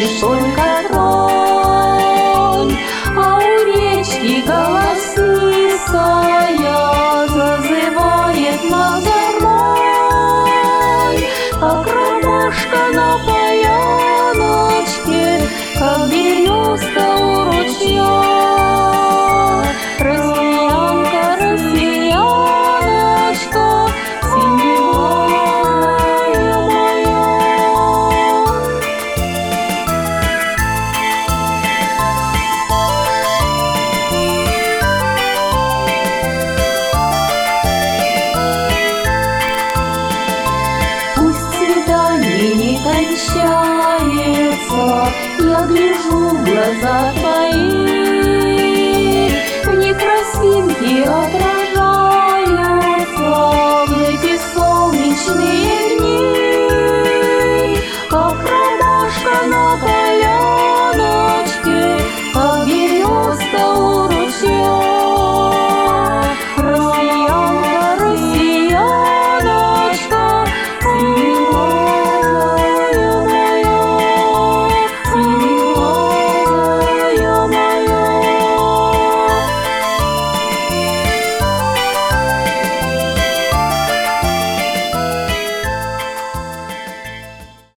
лишь только тронь, а у речки голосистая зазывает на гармонь, как ромашка на поляночке, как березка у ручья. Россиянка, россияночка, синеглазая моя. Пусть свидание не кончается, я гляжу в глаза